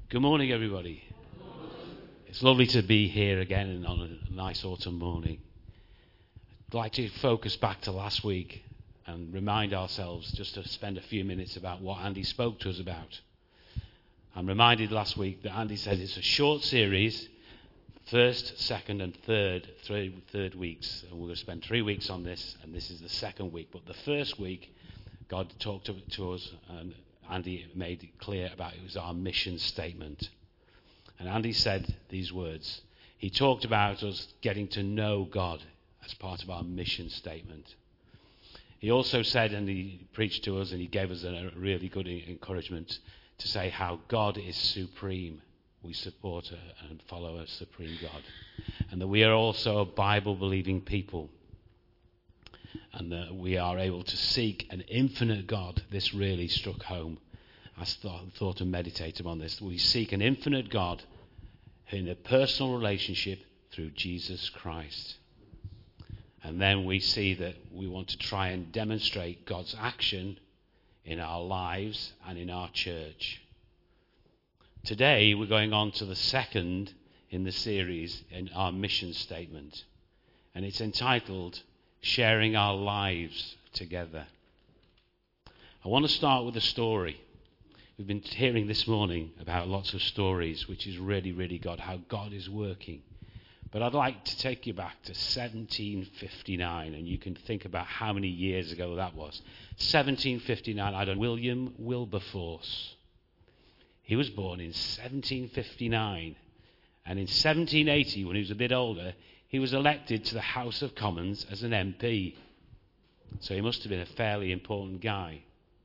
Good morning, everybody. It's lovely to be here again on a nice autumn morning. I'd like to focus back to last week and remind ourselves just to spend a few minutes about what Andy spoke to us about. I'm reminded last week that Andy said it's a short series, first, second and third weeks. And we're going to spend 3 weeks on this, and this is the second week. But the first week, God talked to us, and Andy made it clear about it was our mission statement. And Andy said these words. He talked about us getting to know God as part of our mission statement. He also said, and he preached to us, and he gave us a really good encouragement to say how God is supreme. We support and follow a supreme God. And that we are also a Bible-believing people. And that we are able to seek an infinite God. This really struck home. I thought and meditated on this. We seek an infinite God in a personal relationship through Jesus Christ. And then we see that we want to try and demonstrate God's action in our lives and in our church. Today we're going on to the second in the series in our mission statement. And it's entitled Sharing Our Lives Together. I want to start with a story. We've been hearing this morning about lots of stories, which is really, really God, how God is working. But I'd like to take you back to 1759, and you can think about how many years ago that was. 1759, I don't know, William Wilberforce. He was born in 1759, and in 1780, when he was a bit older, he was elected to the House of Commons as an MP. So he must have been a fairly important guy.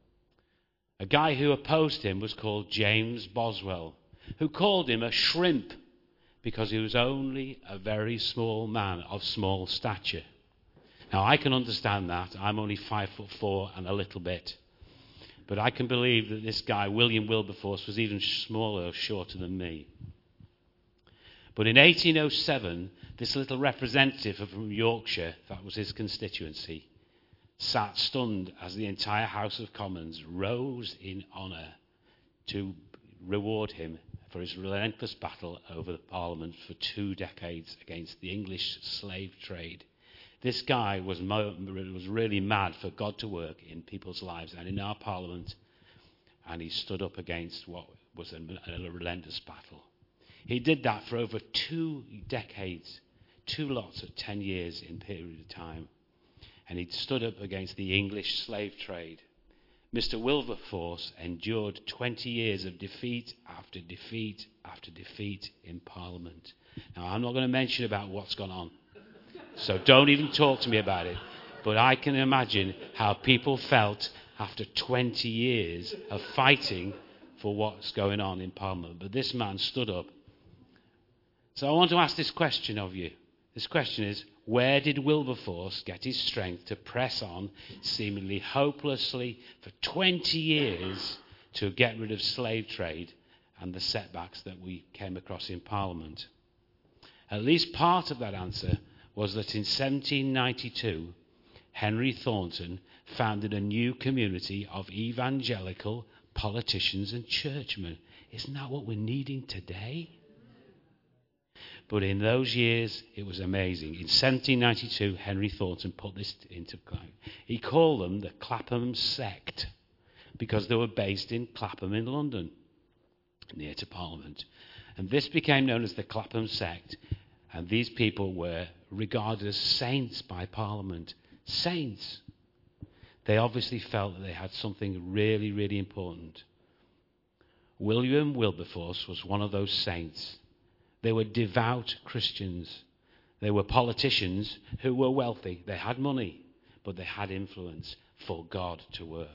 A guy who opposed him was called James Boswell, who called him a shrimp because he was only a very small man of small stature. Now, I can understand that. I'm only 5'4" and a little bit. But I can believe that this guy, William Wilberforce, was even smaller or shorter than me. But in 1807, this little representative from Yorkshire, that was his constituency, sat stunned as the entire House of Commons rose in honour to reward him for his relentless battle over the Parliament for 2 decades against the English slave trade. This guy was really mad for God to work in people's lives and in our Parliament, and he stood up against what was a relentless battle. He did that for over 2 decades, 2 lots of 10 years in period of time. And he stood up against the English slave trade. Mr. Wilberforce endured 20 years of defeat after defeat after defeat in Parliament. Now, I'm not going to mention about what's gone on, so don't even talk to me about it. But I can imagine how people felt after 20 years of fighting for what's going on in Parliament. But this man stood up. So I want to ask this question of you. This question is, where did Wilberforce get his strength to press on seemingly hopelessly for 20 years to get rid of slave trade and the setbacks that we came across in Parliament? At least part of that answer was that in 1792, Henry Thornton founded a new community of evangelical politicians and churchmen. Isn't that what we're needing today? But in those years, it was amazing. In 1792, Henry Thornton put this into play. He called them the Clapham Sect because they were based in Clapham in London, near to Parliament. And this became known as the Clapham Sect. And these people were regarded as saints by Parliament. Saints. They obviously felt that they had something really, really important. William Wilberforce was one of those saints. They were devout Christians. They were politicians who were wealthy. They had money, but they had influence for God to work.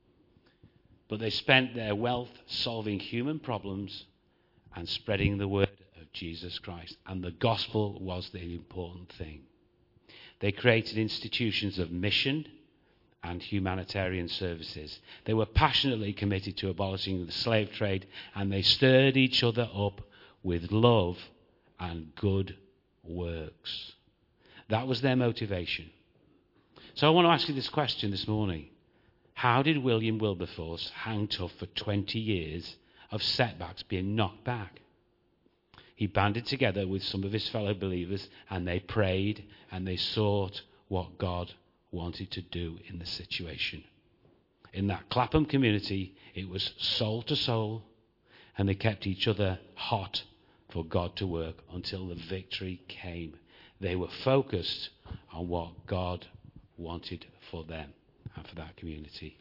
But they spent their wealth solving human problems and spreading the word of Jesus Christ. And the gospel was the important thing. They created institutions of mission and humanitarian services. They were passionately committed to abolishing the slave trade, and they stirred each other up with love and good works. That was their motivation. So I want to ask you this question this morning. How did William Wilberforce hang tough for 20 years of setbacks being knocked back. He banded together with some of his fellow believers and they prayed and they sought what God wanted to do in the situation. In that Clapham community, it was soul to soul, and they kept each other hot for God to work until the victory came. They were focused on what God wanted for them and for that community.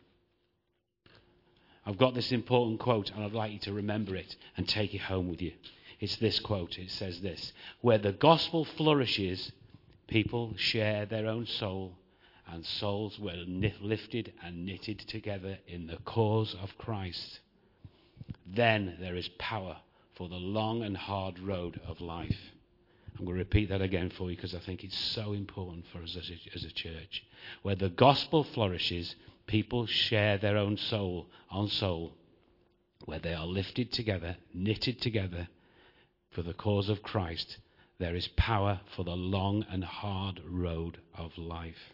I've got this important quote, and I'd like you to remember it and take it home with you. It's this quote. It says this: where the gospel flourishes, people share their own soul, and souls were lifted and knitted together in the cause of Christ. Then there is power for the long and hard road of life. I'm going to repeat that again for you because I think it's so important for us as a church. Where the gospel flourishes, people share their own soul on soul, where they are lifted together, knitted together for the cause of Christ. There is power for the long and hard road of life.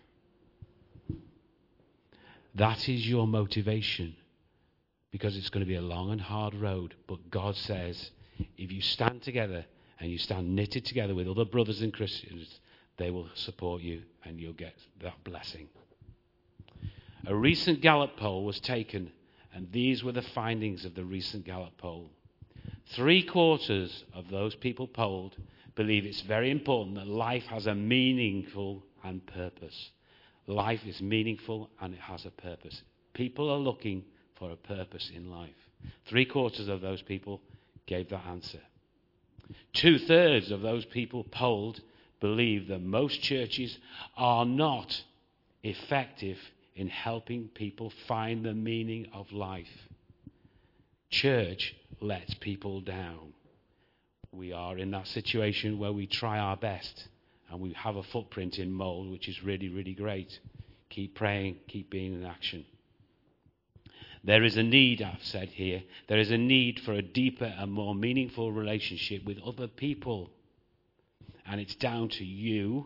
That is your motivation, because it's going to be a long and hard road. But God says, if you stand together and you stand knitted together with other brothers and Christians, they will support you and you'll get that blessing. A recent Gallup poll was taken, and these were the findings of the recent Gallup poll. 3/4 of those people polled believe it's very important that life has a meaningful and purpose. Life is meaningful and it has a purpose. People are looking for a purpose in life. 3/4 of those people gave that answer. 2/3 of those people polled believe that most churches are not effective in helping people find the meaning of life. Church lets people down. We are in that situation where we try our best and we have a footprint in Mould, which is really, really great. Keep praying, keep being in action. There is a need, I've said here, there is a need for a deeper and more meaningful relationship with other people. And it's down to you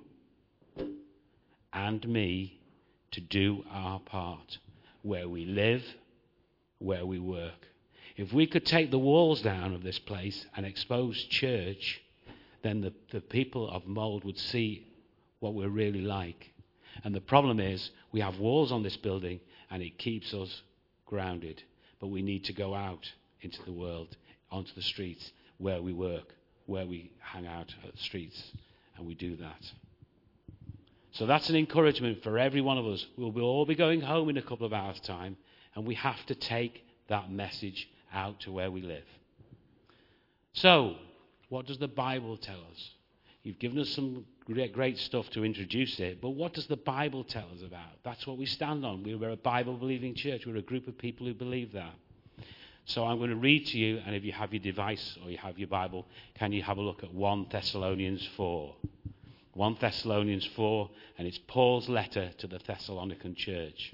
and me to do our part, where we live, where we work. If we could take the walls down of this place and expose church, then the people of Mould would see what we're really like. And the problem is, we have walls on this building and it keeps us grounded. But we need to go out into the world, onto the streets, where we work, where we hang out at the streets, and we do that. So that's an encouragement for every one of us. We'll all be going home in a couple of hours' time, and we have to take that message out to where we live. So, what does the Bible tell us? You've given us some great stuff to introduce it, but what does the Bible tell us about? That's what we stand on. We're a Bible-believing church. We're a group of people who believe that. So I'm going to read to you, and if you have your device or you have your Bible, can you have a look at 1 Thessalonians 4? 1 Thessalonians 4, and it's Paul's letter to the Thessalonican church.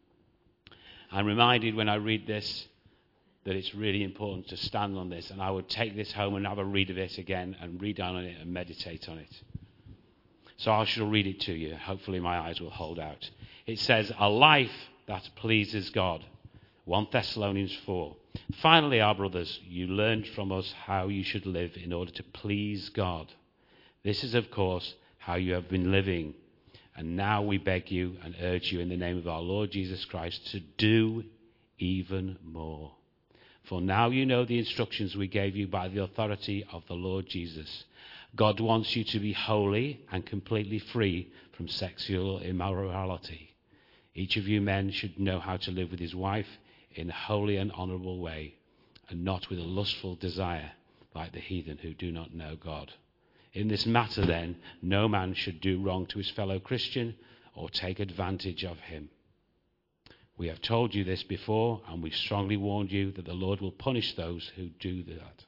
I'm reminded when I read this that it's really important to stand on this, and I would take this home and have a read of it again and read on it and meditate on it. So I shall read it to you. Hopefully my eyes will hold out. It says, a life that pleases God. 1 Thessalonians 4. Finally, our brothers, you learned from us how you should live in order to please God. This is, of course, how you have been living. And now we beg you and urge you in the name of our Lord Jesus Christ to do even more. For now you know the instructions we gave you by the authority of the Lord Jesus. God wants you to be holy and completely free from sexual immorality. Each of you men should know how to live with his wife in a holy and honourable way, and not with a lustful desire like the heathen who do not know God. In this matter, then, no man should do wrong to his fellow Christian or take advantage of him. We have told you this before, and we strongly warned you that the Lord will punish those who do that.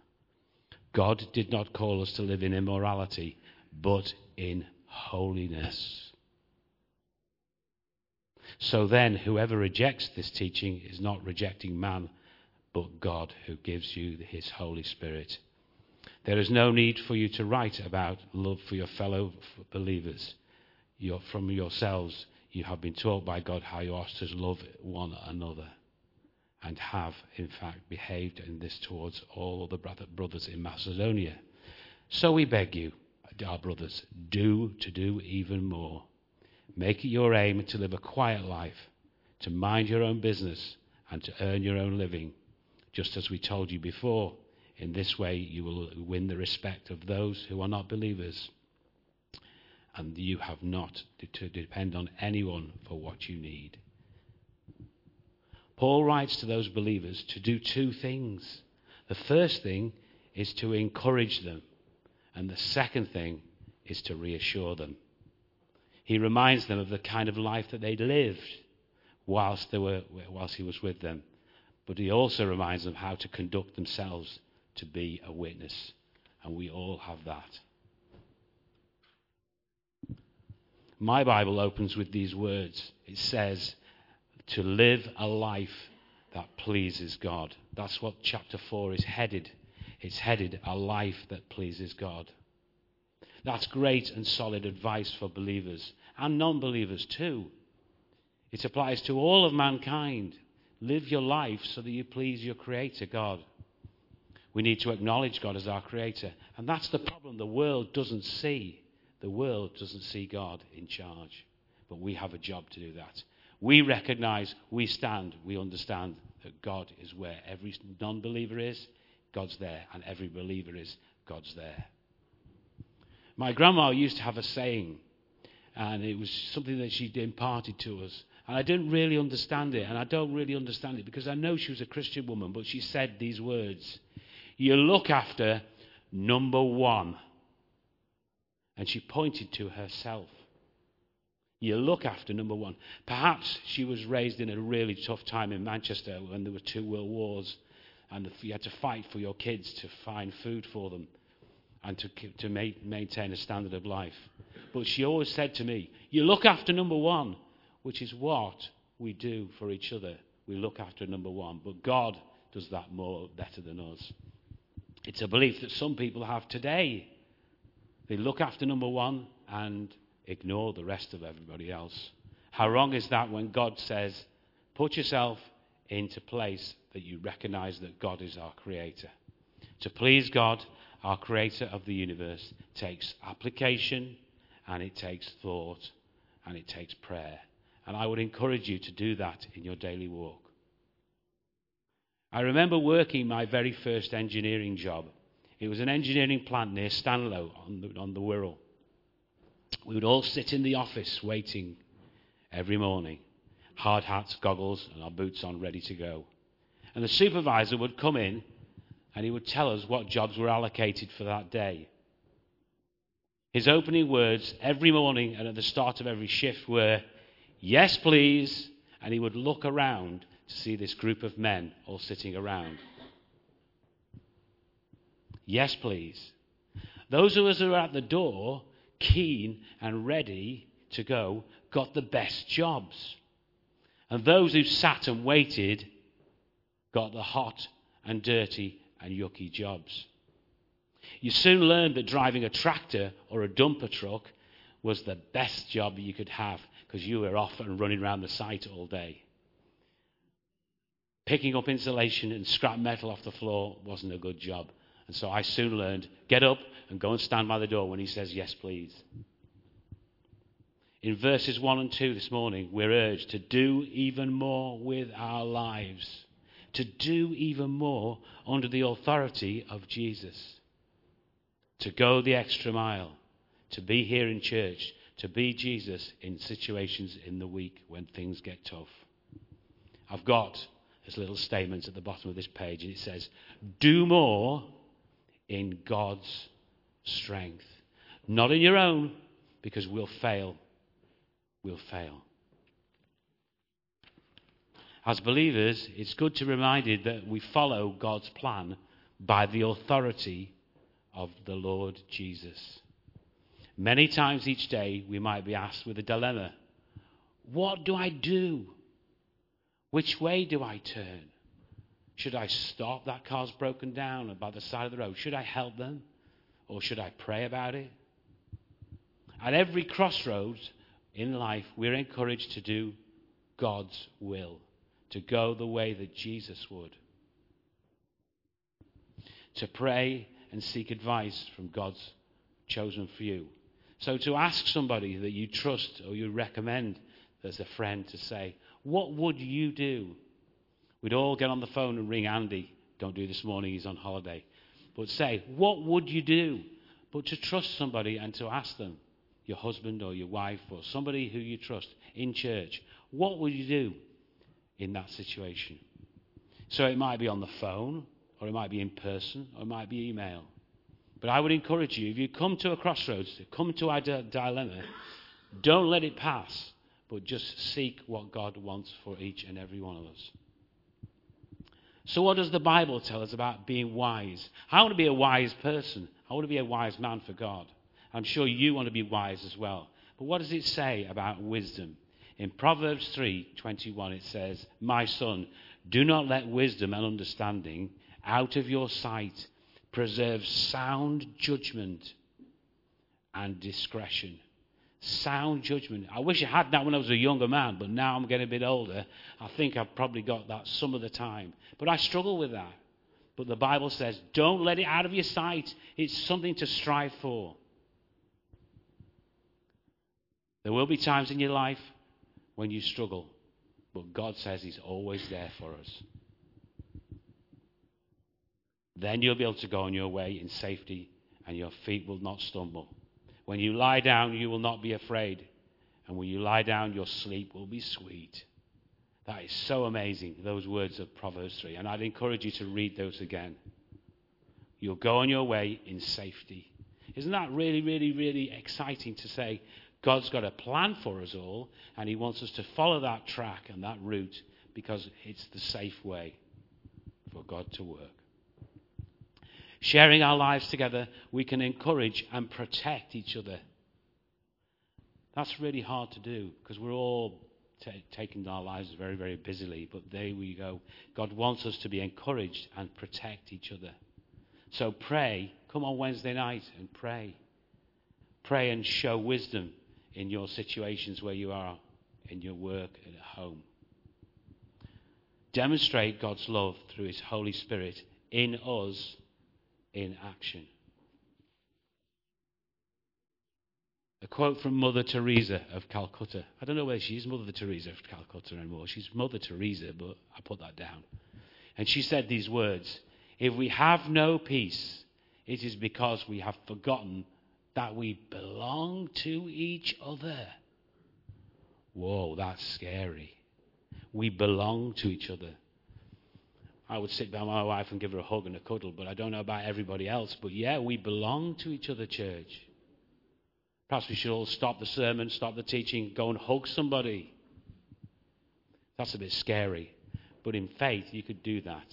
God did not call us to live in immorality, but in holiness. So then, whoever rejects this teaching is not rejecting man, but God, who gives you his Holy Spirit. There is no need for you to write about love for your fellow believers. From yourselves, you have been taught by God how you are to love one another. and have, in fact, behaved in this towards all the brothers in Macedonia. So we beg you, our brothers, do even more. Make it your aim to live a quiet life, to mind your own business, and to earn your own living, just as we told you before. In this way, you will win the respect of those who are not believers, and you have not to depend on anyone for what you need. Paul writes to those believers to do two things. The first thing is to encourage them, and the second thing is to reassure them. He reminds them of the kind of life that they lived whilst he was with them, but he also reminds them how to conduct themselves to be a witness, and we all have that. My Bible opens with these words. It says, to live a life that pleases God. That's what chapter 4 is headed. It's headed, a life that pleases God. That's great and solid advice for believers and non-believers too. It applies to all of mankind. Live your life so that you please your Creator, God. We need to acknowledge God as our Creator. And that's the problem the world doesn't see. The world doesn't see God in charge. But we have a job to do that. We recognize, we understand that God is where every non-believer is, God's there. And every believer is, God's there. My grandma used to have a saying, and it was something that she imparted to us. And I didn't really understand it, and I don't really understand it because I know she was a Christian woman, but she said these words, you look after number one. And she pointed to herself. You look after number one. Perhaps she was raised in a really tough time in Manchester when there were 2 world wars, and you had to fight for your kids to find food for them and to maintain a standard of life. But she always said to me, you look after number one, which is what we do for each other. We look after number one. But God does that better than us. It's a belief that some people have today. They look after number one and ignore the rest of everybody else. How wrong is that when God says, put yourself into place that you recognize that God is our Creator. To please God, our Creator of the universe, takes application, and it takes thought, and it takes prayer. And I would encourage you to do that in your daily walk. I remember working my very first engineering job. It was an engineering plant near Stanlow on the Wirral. We would all sit in the office waiting every morning. Hard hats, goggles, and our boots on, ready to go. And the supervisor would come in and he would tell us what jobs were allocated for that day. His opening words every morning and at the start of every shift were, yes, please. And he would look around to see this group of men all sitting around. Yes, please. Those of us who were at the door, keen and ready to go, got the best jobs. And those who sat and waited got the hot and dirty and yucky jobs. You soon learned that driving a tractor or a dumper truck was the best job you could have because you were off and running around the site all day. Picking up insulation and scrap metal off the floor wasn't a good job. And so I soon learned, get up and go and stand by the door when he says, yes, please. In verses 1 and 2 this morning, we're urged to do even more with our lives. To do even more under the authority of Jesus. To go the extra mile. To be here in church. To be Jesus in situations in the week when things get tough. I've got this little statement at the bottom of this page, and it says, do more in God's strength. Not in your own, because we'll fail. We'll fail. As believers, it's good to be reminded that we follow God's plan by the authority of the Lord Jesus. Many times each day we might be asked with a dilemma, what do I do? Which way do I turn? Should I stop? That car's broken down by the side of the road. Should I help them? Or should I pray about it? At every crossroads in life, we're encouraged to do God's will. to go the way that Jesus would. To pray and seek advice from God's chosen few. So to ask somebody that you trust or you recommend as a friend to say, what would you do? We'd all get on the phone and ring Andy. Don't do this morning, he's on holiday. But say, what would you do? But to trust somebody and to ask them, your husband or your wife or somebody who you trust in church, what would you do in that situation? So it might be on the phone, or it might be in person, or it might be email. But I would encourage you, if you come to a crossroads, come to a dilemma, don't let it pass, but just seek what God wants for each and every one of us. So what does the Bible tell us about being wise? I want to be a wise person. I want to be a wise man for God. I'm sure you want to be wise as well. But what does it say about wisdom? In Proverbs 3:21 it says, my son, do not let wisdom and understanding out of your sight. Preserve sound judgment and discretion. Sound judgment. I wish I had that when I was a younger man, but now I'm getting a bit older. I think I've probably got that some of the time. But I struggle with that. But the Bible says, don't let it out of your sight. It's something to strive for. There will be times in your life when you struggle, but God says he's always there for us. Then you'll be able to go on your way in safety and your feet will not stumble. When you lie down, you will not be afraid. And when you lie down, your sleep will be sweet. That is so amazing, those words of Proverbs 3. And I'd encourage you to read those again. You'll go on your way in safety. Isn't that really, really, really exciting to say God's got a plan for us all and he wants us to follow that track and that route because it's the safe way for God to work. Sharing our lives together, we can encourage and protect each other. That's really hard to do because we're all taking our lives very, very busily. But there we go. God wants us to be encouraged and protect each other. So pray. Come on Wednesday night and pray. Pray and show wisdom in your situations where you are, in your work and at home. Demonstrate God's love through his Holy Spirit in us in action. A quote from Mother Teresa of Calcutta. I don't know whether she's Mother Teresa of Calcutta anymore. She's Mother Teresa, but I put that down. And she said these words, if we have no peace, it is because we have forgotten that we belong to each other. Whoa, that's scary. We belong to each other. I would sit by my wife and give her a hug and a cuddle, but I don't know about everybody else. But yeah, we belong to each other, church. Perhaps we should all stop the sermon, stop the teaching, go and hug somebody. That's a bit scary. But in faith, you could do that.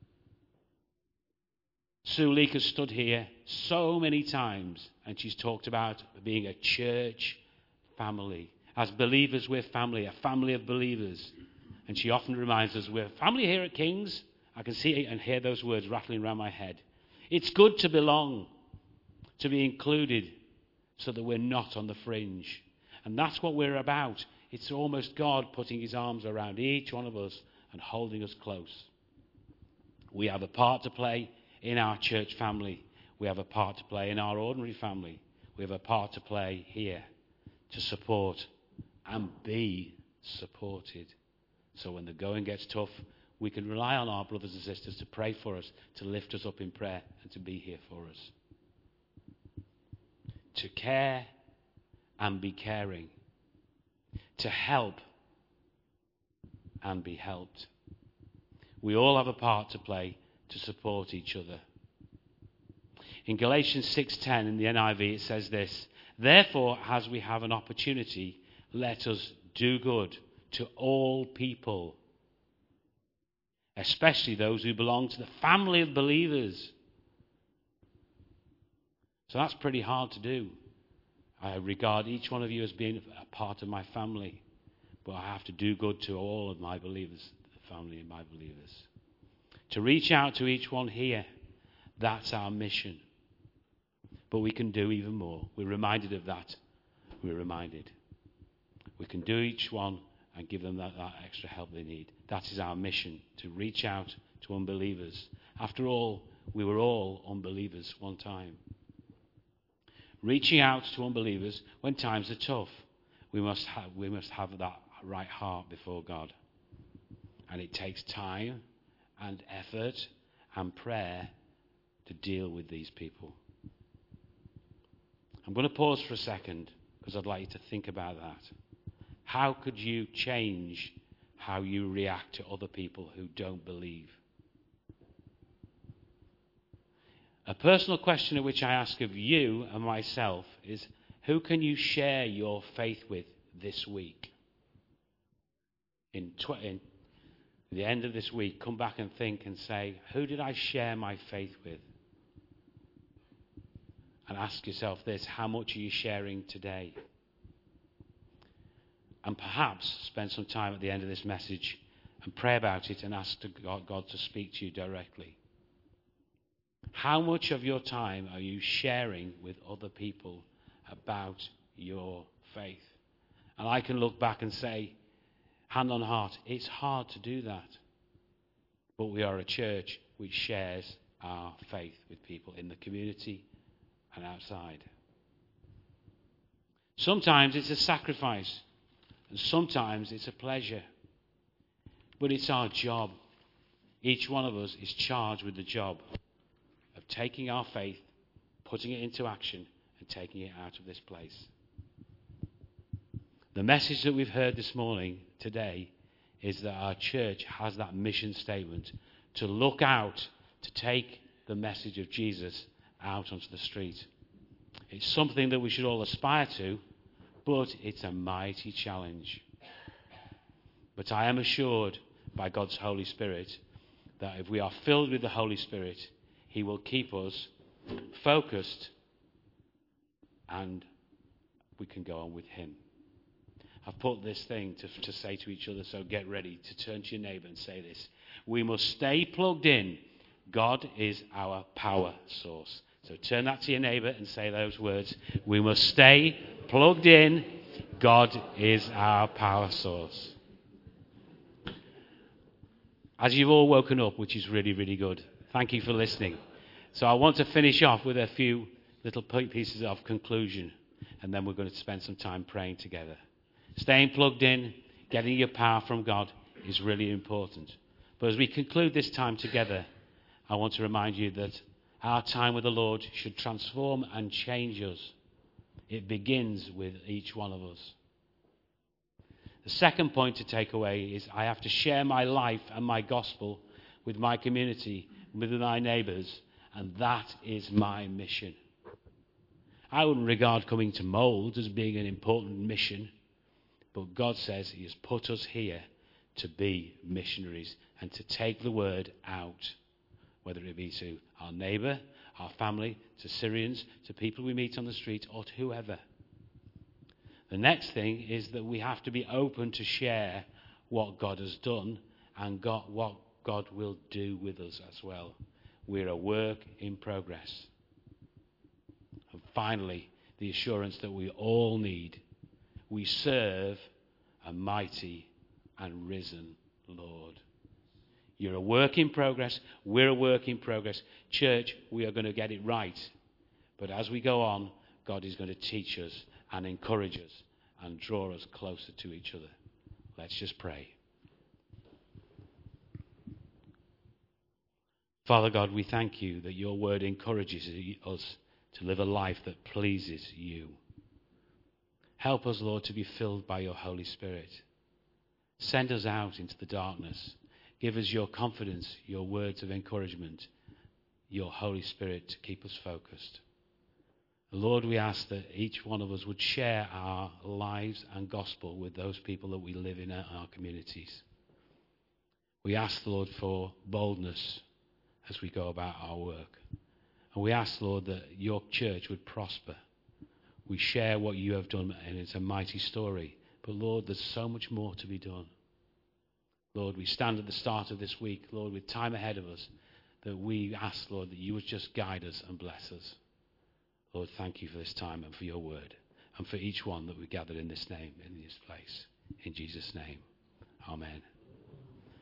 Sue Leek has stood here so many times, and she's talked about being a church family. As believers, we're family, a family of believers. And she often reminds us, we're family here at King's. I can see and hear those words rattling around my head. It's good to belong, to be included, so that we're not on the fringe. And that's what we're about. It's almost God putting his arms around each one of us and holding us close. We have a part to play in our church family. We have a part to play in our ordinary family. We have a part to play here to support and be supported. So when the going gets tough, we can rely on our brothers and sisters to pray for us, to lift us up in prayer, and to be here for us. To care and be caring. To help and be helped. We all have a part to play to support each other. In Galatians 6:10 in the NIV it says this, therefore, as we have an opportunity, let us do good to all people, especially those who belong to the family of believers. So that's pretty hard to do. I regard each one of you as being a part of my family, but I have to do good to all of my believers, the family of my believers. To reach out to each one here, that's our mission. But we can do even more. We're reminded of that. We're reminded. We can do each one and give them that extra help they need. That is our mission, to reach out to unbelievers. After all, we were all unbelievers one time. Reaching out to unbelievers when times are tough. We must have that right heart before God. And it takes time and effort and prayer to deal with these people. I'm going to pause for a second because I'd like you to think about that. How could you change how you react to other people who don't believe? A personal question which I ask of you and myself is, who can you share your faith with this week? In the end of this week, come back and think and say, who did I share my faith with? And ask yourself this, how much are you sharing today? And perhaps spend some time at the end of this message and pray about it and ask God to speak to you directly. How much of your time are you sharing with other people about your faith? And I can look back and say, hand on heart, it's hard to do that. But we are a church which shares our faith with people in the community and outside. Sometimes it's a sacrifice, and sometimes it's a pleasure. But it's our job. Each one of us is charged with the job of taking our faith, putting it into action, and taking it out of this place. The message that we've heard this morning, today, is that our church has that mission statement to look out, to take the message of Jesus out onto the street. It's something that we should all aspire to, but it's a mighty challenge. But I am assured by God's Holy Spirit that if we are filled with the Holy Spirit, He will keep us focused and we can go on with Him. I've put this thing to say to each other, so get ready to turn to your neighbour and say this. We must stay plugged in. God is our power source. So turn that to your neighbour and say those words. We must stay plugged in. God is our power source. As you've all woken up, which is really, really good, thank you for listening. So I want to finish off with a few little pieces of conclusion, and then we're going to spend some time praying together. Staying plugged in, getting your power from God is really important. But as we conclude this time together, I want to remind you that our time with the Lord should transform and change us. It begins with each one of us. The second point to take away is I have to share my life and my gospel with my community, with my neighbours, and that is my mission. I wouldn't regard coming to Mould as being an important mission, but God says He has put us here to be missionaries and to take the word out, whether it be to our neighbour, our family, to Syrians, to people we meet on the street, or to whoever. The next thing is that we have to be open to share what God has done and what God will do with us as well. We're a work in progress. And finally, the assurance that we all need. We serve a mighty and risen Lord. You're a work in progress. We're a work in progress. Church, we are going to get it right. But as we go on, God is going to teach us and encourage us and draw us closer to each other. Let's just pray. Father God, we thank you that your word encourages us to live a life that pleases you. Help us, Lord, to be filled by your Holy Spirit. Send us out into the darkness. Give us your confidence, your words of encouragement, your Holy Spirit to keep us focused. Lord, we ask that each one of us would share our lives and gospel with those people that we live in our communities. We ask, Lord, for boldness as we go about our work. And we ask, Lord, that your church would prosper. We share what you have done, and it's a mighty story. But, Lord, there's so much more to be done. Lord, we stand at the start of this week, Lord, with time ahead of us, that we ask, Lord, that you would just guide us and bless us. Lord, thank you for this time and for your word, and for each one that we gathered in this name, in this place. In Jesus' name, amen.